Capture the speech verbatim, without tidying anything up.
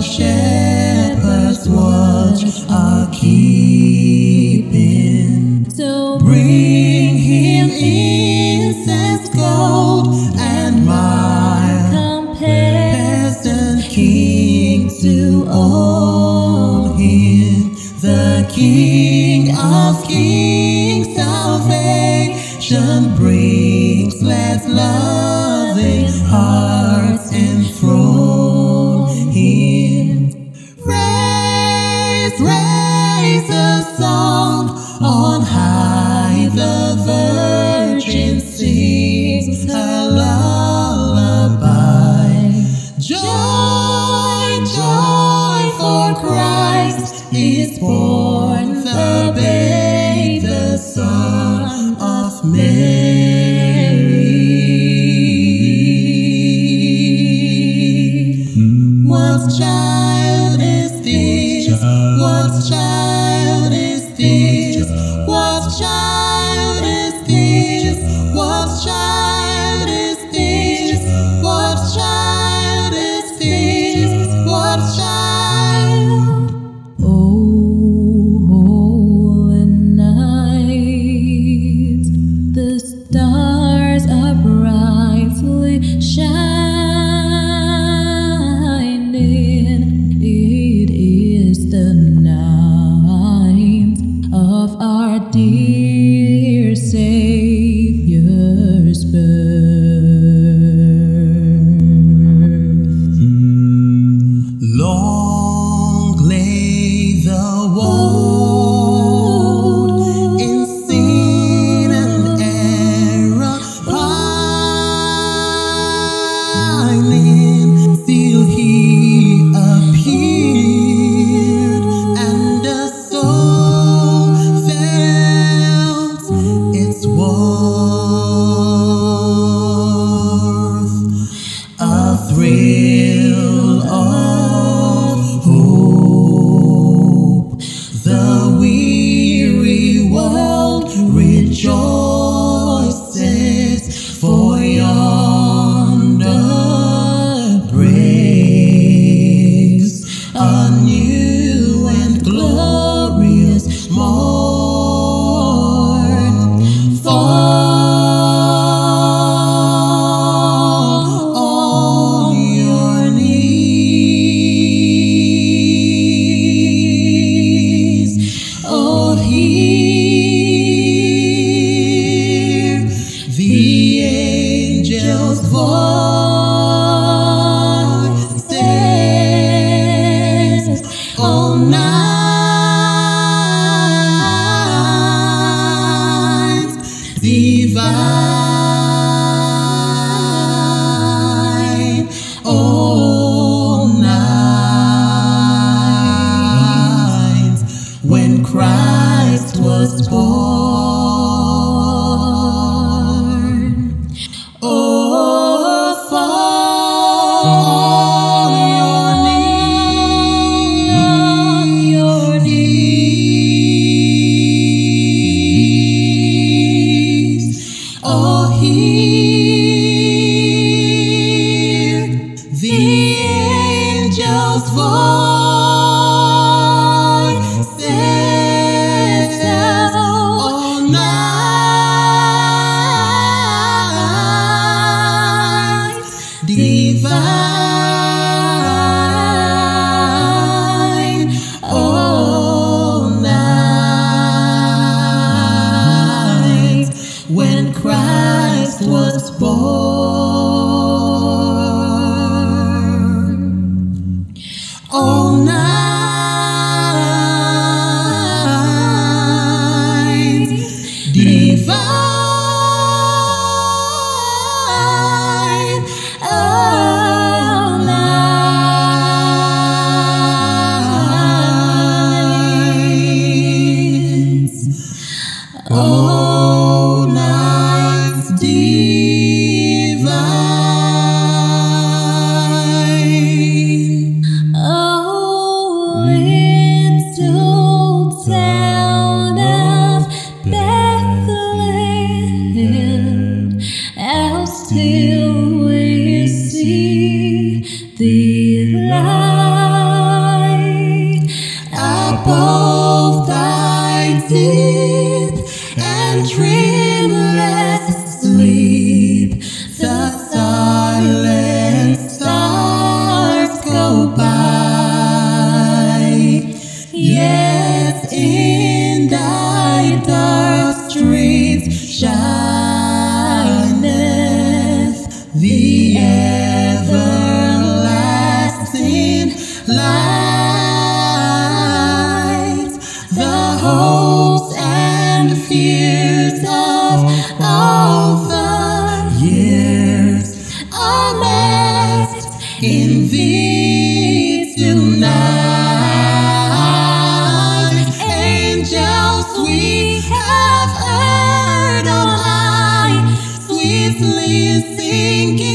shepherds watch are keeping. So Bring him incense, gold, and myrrh, compare peasant king to own him, the King of kings. Salvation brings, let loving hearts enthrone him. Raise, raise a song on high, the Virgin sings a lullaby. Joy, joy, for Christ is born, the babe, the Son of Mary. What child is this? What child is this? What child is this? What child is this? What child is this? What child? oh, holy night, the stars are brightly shining. It is the night of our dear Savior's birth. Long lay the world in sin and error pining, till he appeared, and the soul felt its worth. A thrill of hope, the weary world rejoices, for yonder breaks a new and glorious morn. Fall on your knees, oh, hear the angel's voices, all night divine, all night when Christ was born. Oh, fall on your knees, oh, hear the angel's voices, all night divine, all night when Christ was born. All night divine, all night, all night divine. oh, little town of Bethlehem, how still we see thee lie. deep and dreamless sleep, the silent stars go by. Yes, in thy dark streets shineth the everlasting light. The hopes and fears of all the years are met in thee tonight. Angels we have heard on high, sweetly singing.